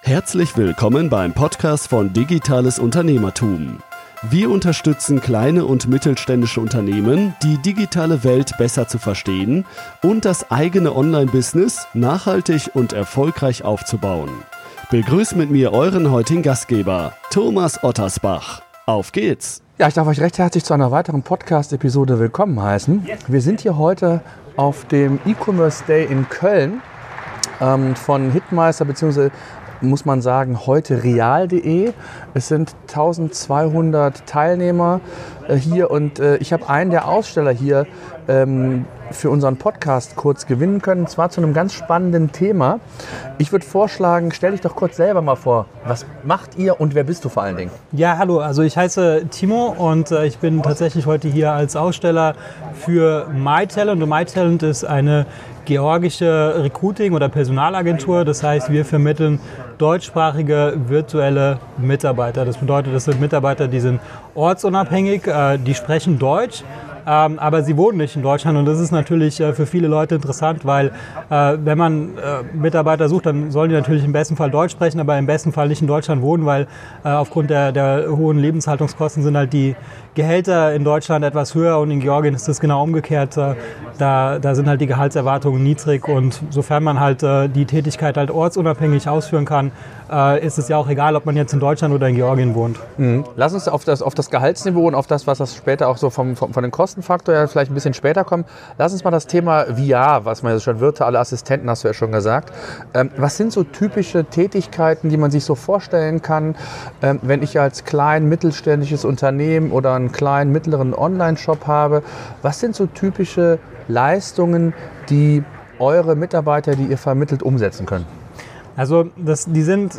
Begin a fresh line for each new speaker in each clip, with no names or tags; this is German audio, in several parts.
Herzlich willkommen beim Podcast von Digitales Unternehmertum. Wir unterstützen kleine und mittelständische Unternehmen, die digitale Welt besser zu verstehen und das eigene Online-Business nachhaltig und erfolgreich aufzubauen. Begrüßt mit mir euren heutigen Gastgeber, Thomas Ottersbach. Auf geht's!
Ja, ich darf euch recht herzlich zu einer weiteren Podcast-Episode willkommen heißen. Wir sind hier heute auf dem E-Commerce Day in Köln von Hitmeister bzw. muss man sagen, heute real.de. Es sind 1200 Teilnehmer hier und ich habe einen der Aussteller hier für unseren Podcast kurz gewinnen können, und zwar zu einem ganz spannenden Thema. Ich würde vorschlagen, stell dich doch kurz selber mal vor. Was macht ihr und wer bist du vor allen Dingen?
Ja, hallo, also ich heiße Timo und ich bin tatsächlich heute hier als Aussteller für MyTalent. Und MyTalent ist eine georgische Recruiting- oder Personalagentur. Das heißt, wir vermitteln deutschsprachige virtuelle Mitarbeiter. Das bedeutet, das sind Mitarbeiter, die sind ortsunabhängig, die sprechen Deutsch. Aber sie wohnen nicht in Deutschland und das ist natürlich für viele Leute interessant, weil wenn man Mitarbeiter sucht, dann sollen die natürlich im besten Fall Deutsch sprechen, aber im besten Fall nicht in Deutschland wohnen, weil aufgrund der hohen Lebenshaltungskosten sind halt die Gehälter in Deutschland etwas höher und in Georgien ist das genau umgekehrt. Da sind halt die Gehaltserwartungen niedrig und sofern man halt die Tätigkeit halt ortsunabhängig ausführen kann, ist es ja auch egal, ob man jetzt in Deutschland oder in Georgien wohnt.
Mhm. Lass uns auf das Gehaltsniveau und auf das, was das später auch so von den Kostenfaktor ja vielleicht ein bisschen später kommt. Lass uns mal das Thema VR, was man ja schon virtuelle Assistenten, hast du ja schon gesagt. Was sind so typische Tätigkeiten, die man sich so vorstellen kann, wenn ich als mittelständisches Unternehmen oder einen kleinen, mittleren Online-Shop habe? Was sind so typische Leistungen, die eure Mitarbeiter, die ihr vermittelt, umsetzen können?
Also die sind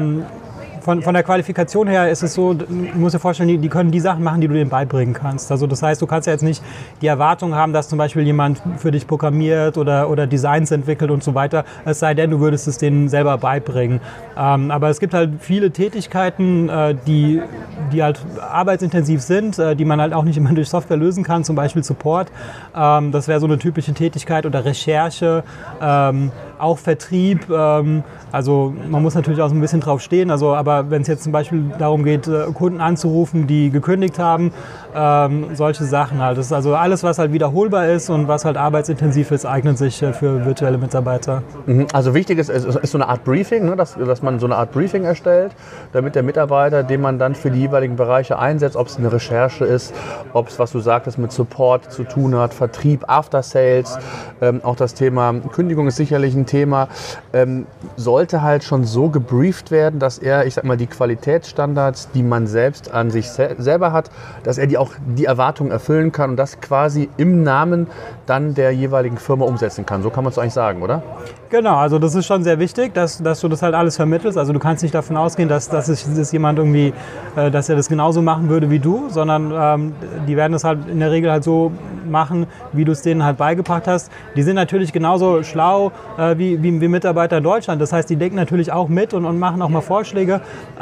von der Qualifikation her ist es so, du musst dir vorstellen, die können die Sachen machen, die du denen beibringen kannst. Also das heißt, du kannst ja jetzt nicht die Erwartung haben, dass zum Beispiel jemand für dich programmiert oder Designs entwickelt und so weiter, es sei denn, du würdest es denen selber beibringen. Aber es gibt halt viele Tätigkeiten, die halt arbeitsintensiv sind, die man halt auch nicht immer durch Software lösen kann, zum Beispiel Support. Das wäre so eine typische Tätigkeit oder Recherche, auch Vertrieb. Also man muss natürlich auch so ein bisschen drauf stehen, aber wenn es jetzt zum Beispiel darum geht, Kunden anzurufen, die gekündigt haben, solche Sachen halt. Das ist also alles, was halt wiederholbar ist und was halt arbeitsintensiv ist, eignet sich für virtuelle Mitarbeiter.
Also wichtig ist so eine Art Briefing, ne? dass man so eine Art Briefing erstellt, damit der Mitarbeiter, den man dann für die jeweiligen Bereiche einsetzt, ob es eine Recherche ist, ob es, was du sagtest, mit Support zu tun hat, Vertrieb, After Sales, auch das Thema Kündigung ist sicherlich ein Thema, sollte halt schon so gebrieft werden, dass er, ich sag mal, die Qualitätsstandards, die man selbst an sich selber hat, dass er die Erwartungen erfüllen kann und das quasi im Namen dann der jeweiligen Firma umsetzen kann. So kann man es eigentlich sagen, oder?
Genau, also das ist schon sehr wichtig, dass du das halt alles vermittelst. Also du kannst nicht davon ausgehen, dass jemand irgendwie, dass er das genauso machen würde wie du, sondern die werden das halt in der Regel halt so machen, wie du es denen halt beigebracht hast. Die sind natürlich genauso schlau wie Mitarbeiter in Deutschland. Das heißt, die denken natürlich auch mit und machen auch mal Vorschläge.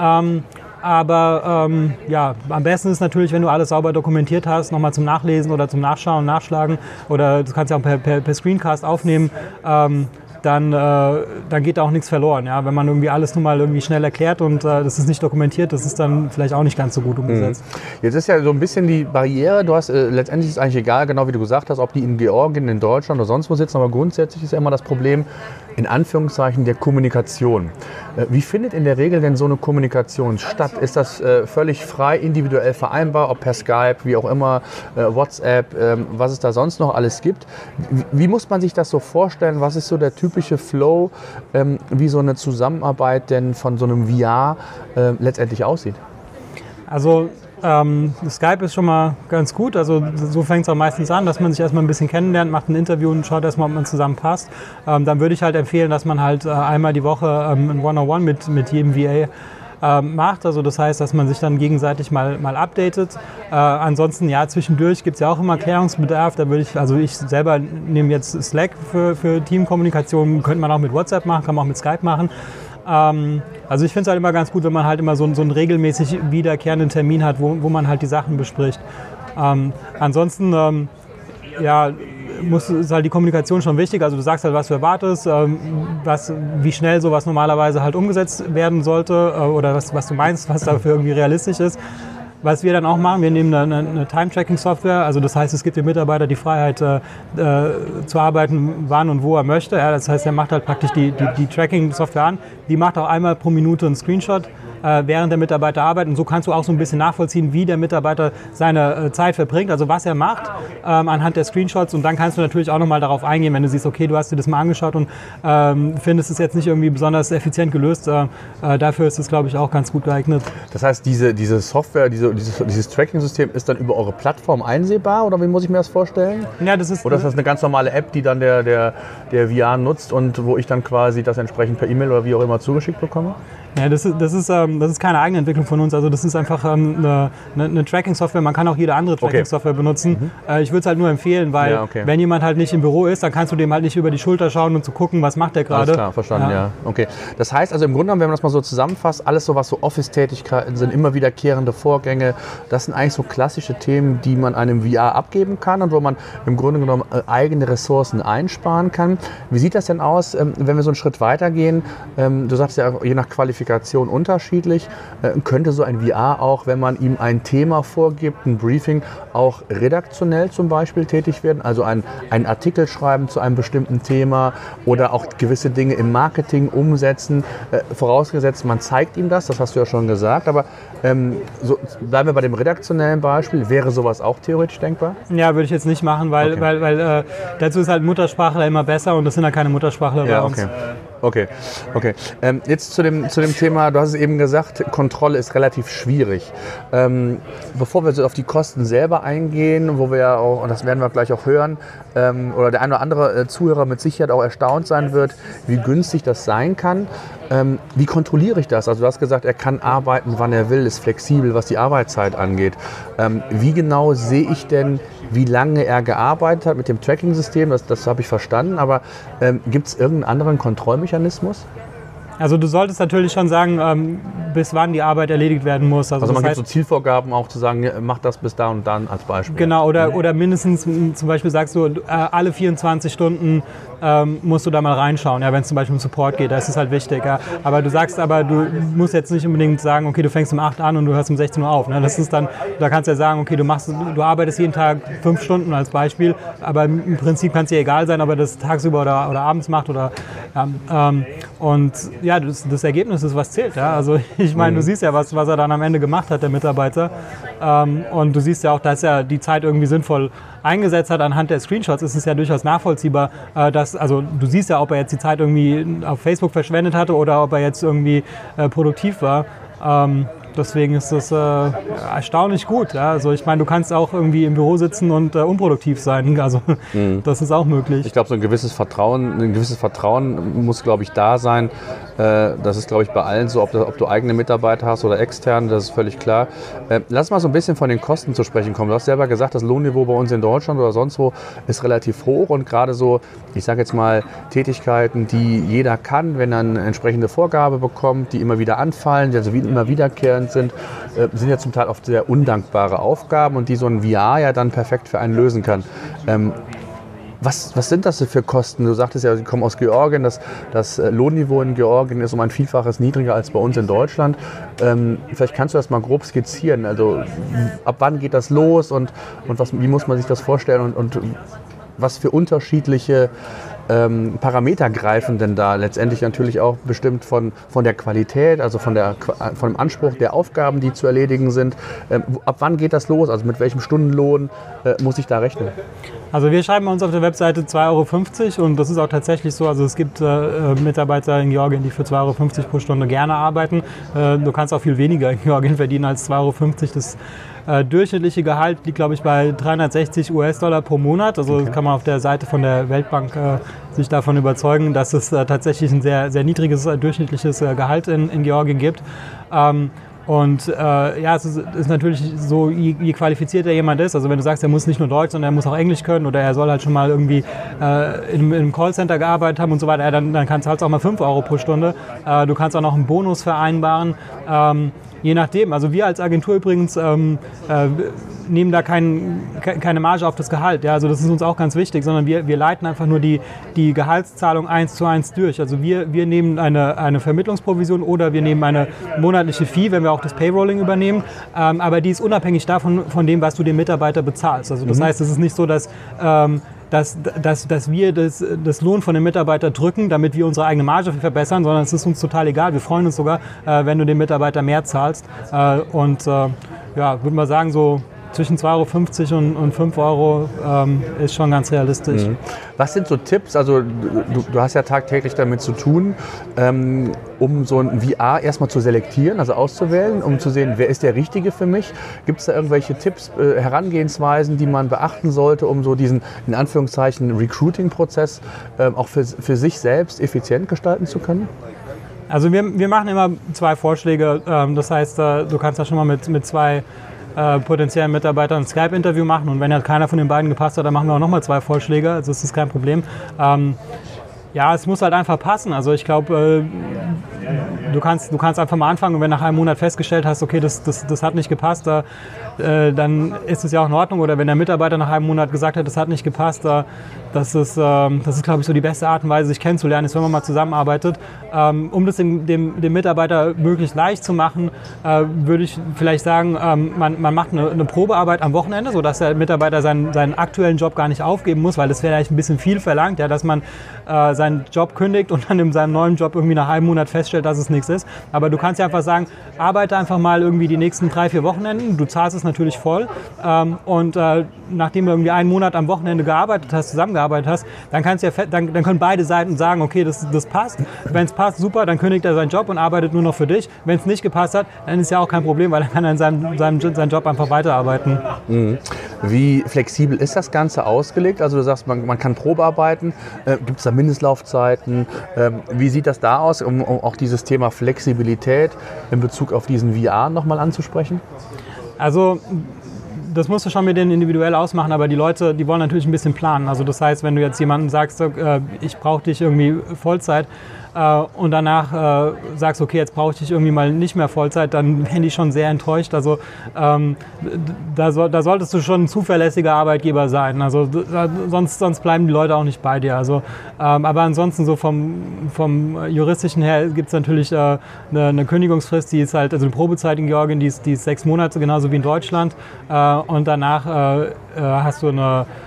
Aber am besten ist natürlich, wenn du alles sauber dokumentiert hast, nochmal zum Nachlesen oder zum Nachschauen, Nachschlagen oder du kannst ja auch per Screencast aufnehmen, dann geht da auch nichts verloren. Ja? Wenn man irgendwie alles nur mal irgendwie schnell erklärt und das ist nicht dokumentiert, das ist dann vielleicht auch nicht ganz so gut umgesetzt.
Jetzt ist ja so ein bisschen die Barriere, letztendlich ist es eigentlich egal, genau wie du gesagt hast, ob die in Georgien, in Deutschland oder sonst wo sitzen, aber grundsätzlich ist ja immer das Problem, in Anführungszeichen, der Kommunikation. Wie findet in der Regel denn so eine Kommunikation statt? Ist das völlig frei, individuell vereinbar, ob per Skype, wie auch immer, WhatsApp, was es da sonst noch alles gibt? Wie muss man sich das so vorstellen? Was ist so der typische Flow, wie so eine Zusammenarbeit denn von so einem VR letztendlich aussieht?
Also Skype ist schon mal ganz gut, also so fängt es auch meistens an, dass man sich erstmal ein bisschen kennenlernt, macht ein Interview und schaut erstmal, ob man zusammenpasst. Dann würde ich halt empfehlen, dass man halt einmal die Woche ein One-on-One mit jedem VA macht. Also das heißt, dass man sich dann gegenseitig mal updatet. Ansonsten, ja, zwischendurch gibt es ja auch immer Klärungsbedarf. Da würde ich selber nehme jetzt Slack für Teamkommunikation, könnte man auch mit WhatsApp machen, kann man auch mit Skype machen. Also ich finde es halt immer ganz gut, wenn man halt immer so einen regelmäßig wiederkehrenden Termin hat, wo man halt die Sachen bespricht. Ansonsten ist halt die Kommunikation schon wichtig. Also du sagst halt, was du erwartest, wie schnell sowas normalerweise halt umgesetzt werden sollte oder was du meinst, was dafür irgendwie realistisch ist. Was wir dann auch machen, wir nehmen eine Time-Tracking-Software, also das heißt, es gibt dem Mitarbeiter die Freiheit zu arbeiten, wann und wo er möchte. Ja, das heißt, er macht halt praktisch die Tracking-Software an, die macht auch einmal pro Minute einen Screenshot, während der Mitarbeiter arbeitet. Und so kannst du auch so ein bisschen nachvollziehen, wie der Mitarbeiter seine Zeit verbringt, also was er macht anhand der Screenshots. Und dann kannst du natürlich auch nochmal darauf eingehen, wenn du siehst, okay, du hast dir das mal angeschaut und findest es jetzt nicht irgendwie besonders effizient gelöst. Dafür ist es, glaube ich, auch ganz gut geeignet.
Das heißt, diese Software, dieses Tracking-System ist dann über eure Plattform einsehbar oder wie muss ich mir das vorstellen?
Ja,
oder ist das eine ganz normale App, die dann der VR nutzt und wo ich dann quasi das entsprechend per E-Mail oder wie auch immer zugeschickt bekomme?
Ja, das ist keine eigene Entwicklung von uns. Also das ist einfach eine Tracking-Software. Man kann auch jede andere Tracking-Software benutzen. Ich würde es halt nur empfehlen, weil wenn jemand halt nicht im Büro ist, dann kannst du dem halt nicht über die Schulter schauen und zu gucken, was macht der gerade.
Alles klar, verstanden, ja. Okay. Das heißt also im Grunde genommen, wenn man das mal so zusammenfasst, alles so was so Office-Tätigkeiten sind, immer wiederkehrende Vorgänge, das sind eigentlich so klassische Themen, die man einem VR abgeben kann und wo man im Grunde genommen eigene Ressourcen einsparen kann. Wie sieht das denn aus, wenn wir so einen Schritt weitergehen? Du sagst ja je nach Qualifikation unterschiedlich. Könnte so ein VR auch, wenn man ihm ein Thema vorgibt, ein Briefing, auch redaktionell zum Beispiel tätig werden? Also einen Artikel schreiben zu einem bestimmten Thema oder auch gewisse Dinge im Marketing umsetzen. Vorausgesetzt, man zeigt ihm das hast du ja schon gesagt. Aber so, bleiben wir bei dem redaktionellen Beispiel. Wäre sowas auch theoretisch denkbar?
Ja, würde ich jetzt nicht machen, weil dazu ist halt Muttersprachler immer besser und das sind ja keine Muttersprachler bei uns.
Okay. Jetzt zu dem Thema, du hast es eben gesagt, Kontrolle ist relativ schwierig. Bevor wir so auf die Kosten selber eingehen, wo wir ja auch, und das werden wir gleich auch hören, oder der ein oder andere Zuhörer mit Sicherheit auch erstaunt sein wird, wie günstig das sein kann. Wie kontrolliere ich das? Also du hast gesagt, er kann arbeiten, wann er will, ist flexibel, was die Arbeitszeit angeht. Wie genau sehe ich denn, wie lange er gearbeitet hat mit dem Tracking-System? Das habe ich verstanden, aber gibt es irgendeinen anderen Kontrollmechanismus?
Also du solltest natürlich schon sagen, bis wann die Arbeit erledigt werden muss.
Also man gibt so Zielvorgaben auch zu sagen, mach das bis da und dann als Beispiel.
Genau, oder mindestens zum Beispiel sagst du, alle 24 Stunden musst du da mal reinschauen, ja, wenn es zum Beispiel um Support geht, da ist es halt wichtig. Ja. Aber du musst jetzt nicht unbedingt sagen, okay, du fängst um 8 an und du hörst um 16 Uhr auf. Ne? Das ist dann, da kannst du ja sagen, okay, du arbeitest jeden Tag 5 Stunden als Beispiel, aber im Prinzip kann es dir egal sein, ob er das tagsüber oder abends macht. Und ja, das Ergebnis ist, was zählt. Ja? Also ich meine, du siehst ja, was er dann am Ende gemacht hat, der Mitarbeiter. Und du siehst ja auch, dass er die Zeit irgendwie sinnvoll eingesetzt hat. Anhand der Screenshots ist es ja durchaus nachvollziehbar, also du siehst ja, ob er jetzt die Zeit irgendwie auf Facebook verschwendet hatte oder ob er jetzt irgendwie produktiv war. Deswegen ist das erstaunlich gut. Ja? Also ich meine, du kannst auch irgendwie im Büro sitzen und unproduktiv sein. Also das ist auch möglich.
Ich glaube, so ein gewisses Vertrauen muss, glaube ich, da sein. Das ist, glaube ich, bei allen so, ob du eigene Mitarbeiter hast oder externe, das ist völlig klar. Lass mal so ein bisschen von den Kosten zu sprechen kommen. Du hast selber gesagt, das Lohnniveau bei uns in Deutschland oder sonst wo ist relativ hoch und gerade so, ich sage jetzt mal, Tätigkeiten, die jeder kann, wenn er eine entsprechende Vorgabe bekommt, die immer wieder anfallen, die also immer wiederkehrend sind ja zum Teil oft sehr undankbare Aufgaben und die so ein VR ja dann perfekt für einen lösen kann. Was sind das für Kosten? Du sagtest ja, Sie kommen aus Georgien. Das Lohnniveau in Georgien ist um ein Vielfaches niedriger als bei uns in Deutschland. Vielleicht kannst du das mal grob skizzieren. Also ab wann geht das los und wie muss man sich das vorstellen und was für unterschiedliche Parameter greifen denn da letztendlich natürlich auch bestimmt von der Qualität, also von dem Anspruch der Aufgaben, die zu erledigen sind. Ab wann geht das los? Also mit welchem Stundenlohn muss ich da rechnen?
Also wir schreiben bei uns auf der Webseite 2,50 € und das ist auch tatsächlich so. Also es gibt Mitarbeiter in Georgien, die für 2,50 € pro Stunde gerne arbeiten. Du kannst auch viel weniger in Georgien verdienen als 2,50 €. Das durchschnittliche Gehalt liegt, glaube ich, bei $360 pro Monat. Also kann man auf der Seite von der Weltbank sich davon überzeugen, dass es tatsächlich ein sehr, sehr niedriges durchschnittliches Gehalt in Georgien gibt. Und es ist natürlich so, je qualifizierter jemand ist, also wenn du sagst, er muss nicht nur Deutsch, sondern er muss auch Englisch können oder er soll halt schon mal irgendwie in einem Callcenter gearbeitet haben und so weiter, dann kannst du halt auch mal 5 Euro pro Stunde. Du kannst auch noch einen Bonus vereinbaren. Je nachdem. Also wir als Agentur übrigens nehmen da keine Marge auf das Gehalt. Ja? Also das ist uns auch ganz wichtig, sondern wir leiten einfach nur die Gehaltszahlung 1:1 durch. Also wir nehmen eine Vermittlungsprovision oder wir nehmen eine monatliche Fee, wenn wir auch das Payrolling übernehmen. Aber die ist unabhängig davon, von dem, was du dem Mitarbeiter bezahlst. Also das heißt, es ist nicht so, dass wir das Lohn von den Mitarbeitern drücken, damit wir unsere eigene Marge verbessern, sondern es ist uns total egal. Wir freuen uns sogar, wenn du dem Mitarbeiter mehr zahlst. Würde mal sagen, so zwischen 2,50 € und 5 Euro ist schon ganz realistisch.
Was sind so Tipps? Also du hast ja tagtäglich damit zu tun, um so ein VR erstmal zu selektieren, also auszuwählen, um zu sehen, wer ist der Richtige für mich? Gibt es da irgendwelche Tipps, Herangehensweisen, die man beachten sollte, um so diesen, in Anführungszeichen, Recruiting-Prozess auch für sich selbst effizient gestalten zu können?
Also wir machen immer 2 Vorschläge. Das heißt, du kannst da schon mal mit 2 potenziellen Mitarbeitern ein Skype-Interview machen und wenn halt keiner von den beiden gepasst hat, dann machen wir auch nochmal 2 Vorschläge, also das ist kein Problem. Es muss halt einfach passen. Also ich glaube, du kannst einfach mal anfangen und wenn nach einem Monat festgestellt hast, okay, das hat nicht gepasst, dann ist es ja auch in Ordnung. Oder wenn der Mitarbeiter nach einem Monat gesagt hat, das hat nicht gepasst, das ist glaube ich, so die beste Art und Weise, sich kennenzulernen, ist, wenn man mal zusammenarbeitet. Um das dem Mitarbeiter möglichst leicht zu machen, würde ich vielleicht sagen, man macht eine Probearbeit am Wochenende, sodass der Mitarbeiter seinen aktuellen Job gar nicht aufgeben muss, weil das vielleicht ein bisschen viel verlangt, ja, dass man seinen Job kündigt und dann in seinem neuen Job irgendwie nach einem Monat feststellt, dass es nichts ist. Aber du kannst ja einfach sagen, arbeite einfach mal irgendwie die nächsten 3-4 Wochenenden, du zahlst es natürlich voll nachdem du irgendwie einen Monat am Wochenende zusammengearbeitet hast, dann können beide Seiten sagen, okay, das passt. Wenn es passt, super, dann kündigt er seinen Job und arbeitet nur noch für dich. Wenn es nicht gepasst hat, dann ist ja auch kein Problem, weil er kann in seinem Job einfach weiterarbeiten.
Wie flexibel ist das Ganze ausgelegt? Also du sagst, man kann Probearbeiten. Gibt es da Mindestlaufzeiten? Wie sieht das da aus, um auch dieses Thema Flexibilität in Bezug auf diesen VR nochmal anzusprechen?
Also das musst du schon mit denen individuell ausmachen, aber die Leute, die wollen natürlich ein bisschen planen. Also das heißt, wenn du jetzt jemandem sagst, ich brauche dich irgendwie Vollzeit und danach sagst, okay, jetzt brauche ich dich irgendwie mal nicht mehr Vollzeit, dann werden die schon sehr enttäuscht. Also da solltest du schon ein zuverlässiger Arbeitgeber sein. Also sonst bleiben die Leute auch nicht bei dir. Also, aber ansonsten so vom Juristischen her gibt es natürlich eine Kündigungsfrist, die ist halt, also eine Probezeit in Georgien, die ist 6 Monate, genauso wie in Deutschland. Und danach hast du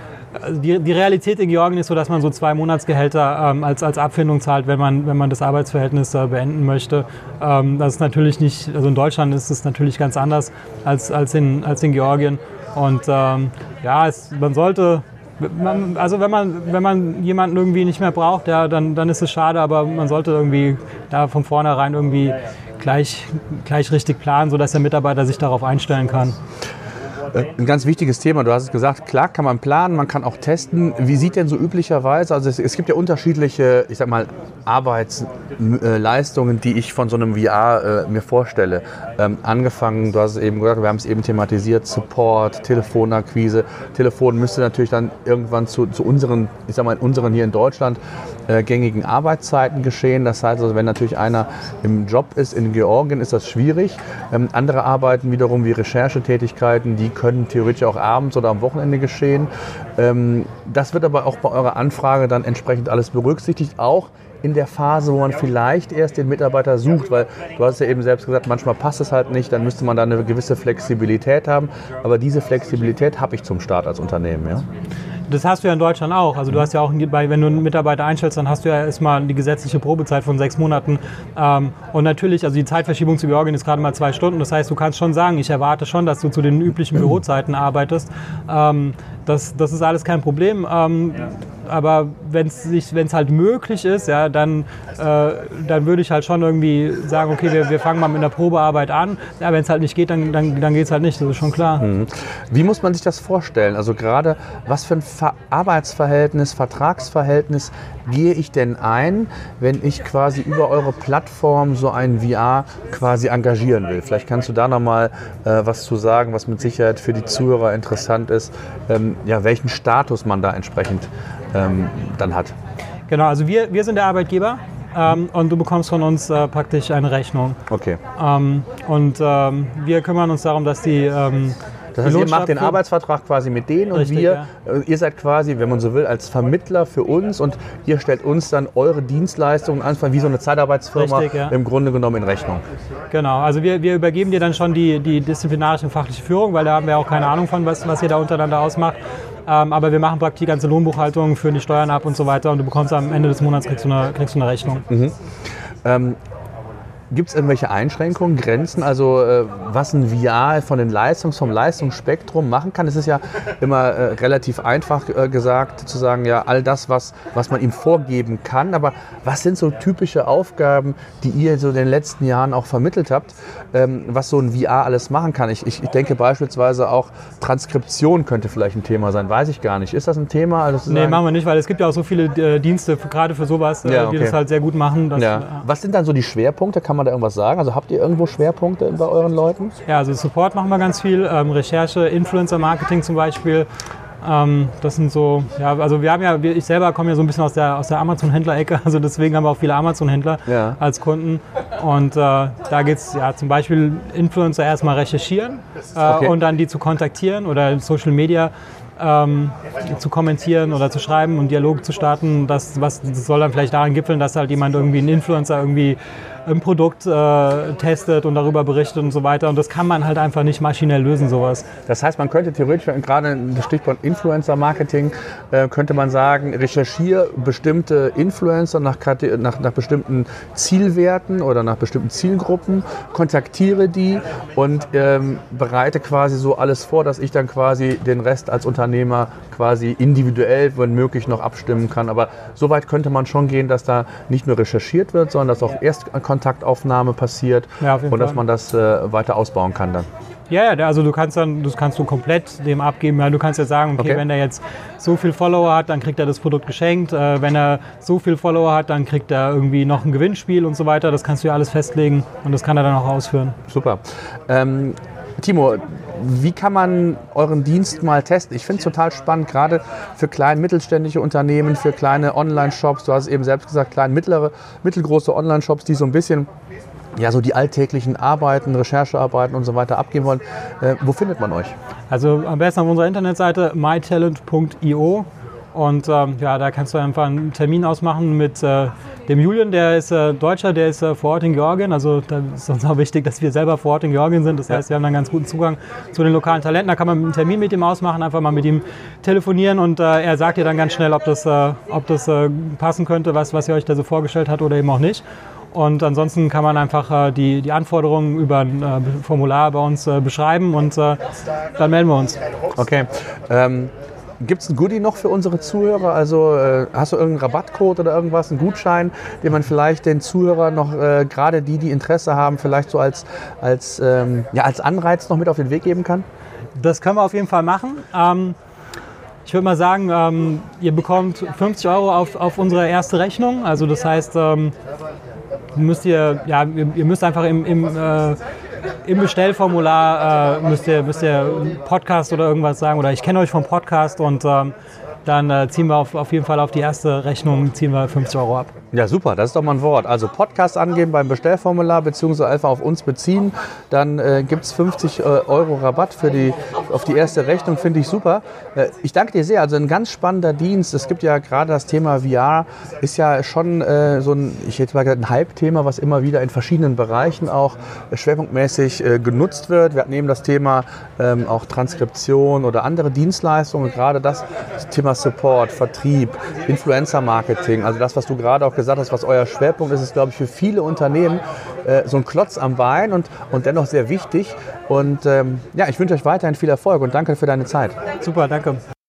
die Realität in Georgien ist so, dass man so 2 Monatsgehälter als Abfindung zahlt, wenn man das Arbeitsverhältnis beenden möchte. Das ist natürlich nicht, also in Deutschland ist es natürlich ganz anders als in Georgien. Und man sollte, also wenn man jemanden irgendwie nicht mehr braucht, ja, dann ist es schade, aber man sollte irgendwie da von vornherein irgendwie gleich richtig planen, sodass der Mitarbeiter sich darauf einstellen kann.
Ein ganz wichtiges Thema, du hast es gesagt, klar kann man planen, man kann auch testen. Wie sieht denn so üblicherweise, also es gibt ja unterschiedliche, ich sag mal, Arbeitsleistungen, die ich von so einem VR mir vorstelle. Angefangen, du hast es eben gesagt, wir haben es eben thematisiert, Support, Telefonakquise. Telefon müsste natürlich dann irgendwann zu unseren, ich sag mal, unseren hier in Deutschland gängigen Arbeitszeiten geschehen. Das heißt also, wenn natürlich einer im Job ist in Georgien, ist das schwierig. Andere Arbeiten wiederum wie Recherchetätigkeiten, die können theoretisch auch abends oder am Wochenende geschehen. Das wird aber auch bei eurer Anfrage dann entsprechend alles berücksichtigt, auch in der Phase, wo man vielleicht erst den Mitarbeiter sucht, weil du hast ja eben selbst gesagt, manchmal passt es halt nicht, dann müsste man da eine gewisse Flexibilität haben, aber diese Flexibilität habe ich zum Start als Unternehmen, ja?
Das hast du ja in Deutschland auch. Also du hast ja auch, wenn du einen Mitarbeiter einstellst, dann hast du ja erstmal die gesetzliche Probezeit von 6 Monaten. Und natürlich, also die Zeitverschiebung zu Georgien ist gerade mal 2 Stunden. Das heißt, du kannst schon sagen, ich erwarte schon, dass du zu den üblichen Bürozeiten arbeitest. Das ist alles kein Problem. Aber wenn es halt möglich ist, ja, dann würde ich halt schon irgendwie sagen, okay, wir fangen mal mit einer Probearbeit an. Ja, wenn es halt nicht geht, dann geht es halt nicht, das ist schon klar.
Wie muss man sich das vorstellen? Also gerade was für ein Arbeitsverhältnis, Vertragsverhältnis gehe ich denn ein, wenn ich quasi über eure Plattform so ein VR quasi engagieren will? Vielleicht kannst du da nochmal was zu sagen, was mit Sicherheit für die Zuhörer interessant ist, welchen Status man da entsprechend dann hat.
Genau, also wir sind der Arbeitgeber. Und du bekommst von uns praktisch eine Rechnung.
Okay.
Wir kümmern uns darum, dass die
das heißt, ihr macht den Arbeitsvertrag quasi mit denen und
Richtig,
ihr seid quasi, wenn man so will, als Vermittler für uns und ihr stellt uns dann eure Dienstleistungen an, wie so eine Zeitarbeitsfirma im Grunde genommen in Rechnung.
Genau, also wir übergeben dir dann schon die disziplinarische und fachliche Führung, weil da haben wir auch keine Ahnung von, was ihr da untereinander ausmacht. Aber wir machen praktisch die ganze Lohnbuchhaltung, führen die Steuern ab und so weiter und du bekommst am Ende des Monats kriegst du eine Rechnung.
Mhm. Gibt es irgendwelche Einschränkungen, Grenzen, also was ein VR vom Leistungsspektrum machen kann? Es ist ja immer relativ einfach gesagt zu sagen, ja, all das, was man ihm vorgeben kann, aber was sind so typische Aufgaben, die ihr so in den letzten Jahren auch vermittelt habt, was so ein VR alles machen kann? Ich denke beispielsweise auch Transkription könnte vielleicht ein Thema sein, weiß ich gar nicht. Ist das ein Thema? Also
nee, machen wir nicht, weil es gibt ja auch so viele Dienste, gerade für sowas, die das halt sehr gut machen.
Was sind dann so die Schwerpunkte? Kann man da irgendwas sagen? Also habt ihr irgendwo Schwerpunkte bei euren Leuten?
Ja, also Support machen wir ganz viel, Recherche, Influencer-Marketing zum Beispiel. Das sind so, also ich selber komme ja so ein bisschen aus der Amazon-Händler-Ecke, also deswegen haben wir auch viele Amazon-Händler als Kunden. Und da geht es zum Beispiel Influencer erstmal recherchieren und dann die zu kontaktieren oder in Social Media zu kommentieren oder zu schreiben und Dialog zu starten. Das soll dann vielleicht darin gipfeln, dass halt jemand irgendwie, ein Influencer irgendwie ein Produkt testet und darüber berichtet und so weiter. Und das kann man halt einfach nicht maschinell lösen, sowas.
Das heißt, man könnte theoretisch, gerade das Stichwort Influencer-Marketing, könnte man sagen, recherchiere bestimmte Influencer nach bestimmten Zielwerten oder nach bestimmten Zielgruppen, kontaktiere die und bereite quasi so alles vor, dass ich dann quasi den Rest als Unternehmer quasi individuell, wenn möglich, noch abstimmen kann. Aber so weit könnte man schon gehen, dass da nicht nur recherchiert wird, sondern dass auch Erstkontaktaufnahme passiert und dass man das weiter ausbauen kann dann.
Ja, also du kannst komplett dem abgeben. Ja, du kannst ja sagen, okay, wenn er jetzt so viel Follower hat, dann kriegt er das Produkt geschenkt. Wenn er so viel Follower hat, dann kriegt er irgendwie noch ein Gewinnspiel und so weiter. Das kannst du ja alles festlegen und das kann er dann auch ausführen.
Super. Timo, wie kann man euren Dienst mal testen? Ich finde es total spannend, gerade für kleine mittelständische Unternehmen, für kleine Online-Shops. Du hast es eben selbst gesagt, mittelgroße Online-Shops, die so ein bisschen so die alltäglichen Arbeiten, Recherchearbeiten und so weiter abgeben wollen. Wo findet man euch?
Also am besten auf unserer Internetseite mytalent.io. Und da kannst du einfach einen Termin ausmachen mit dem Julian, der ist Deutscher, der ist vor Ort in Georgien. Also da ist uns auch wichtig, dass wir selber vor Ort in Georgien sind. Das heißt, wir haben dann ganz guten Zugang zu den lokalen Talenten. Da kann man einen Termin mit ihm ausmachen, einfach mal mit ihm telefonieren und er sagt dir dann ganz schnell, ob das passen könnte, was ihr euch da so vorgestellt hat oder eben auch nicht. Und ansonsten kann man einfach die Anforderungen über ein Formular bei uns beschreiben und dann melden wir uns.
Okay. Gibt es ein Goodie noch für unsere Zuhörer? Also hast du irgendeinen Rabattcode oder irgendwas, einen Gutschein, den man vielleicht den Zuhörern noch, gerade die Interesse haben, vielleicht so als Anreiz noch mit auf den Weg geben kann?
Das können wir auf jeden Fall machen. Ich würde mal sagen, ihr bekommt 50 € auf unsere erste Rechnung. Also das heißt, ihr müsst einfach im Bestellformular müsst ihr Podcast oder irgendwas sagen oder ich kenne euch vom Podcast und dann ziehen wir auf jeden Fall auf die erste Rechnung 50 € ab.
Ja, super, das ist doch mal ein Wort. Also Podcast angeben beim Bestellformular bzw. einfach auf uns beziehen. Dann gibt es 50 € Rabatt auf die erste Rechnung, finde ich super. Ich danke dir sehr. Also ein ganz spannender Dienst. Es gibt ja gerade das Thema VR, ist ja schon ein Hype-Thema, was immer wieder in verschiedenen Bereichen auch schwerpunktmäßig genutzt wird. Wir nehmen das Thema auch Transkription oder andere Dienstleistungen. Gerade das Thema Support, Vertrieb, Influencer-Marketing, also das, was du gerade auch gesagt hast, was euer Schwerpunkt ist, ist, glaube ich, für viele Unternehmen so ein Klotz am Bein und dennoch sehr wichtig. Und ich wünsche euch weiterhin viel Erfolg und danke für deine Zeit.
Super, danke.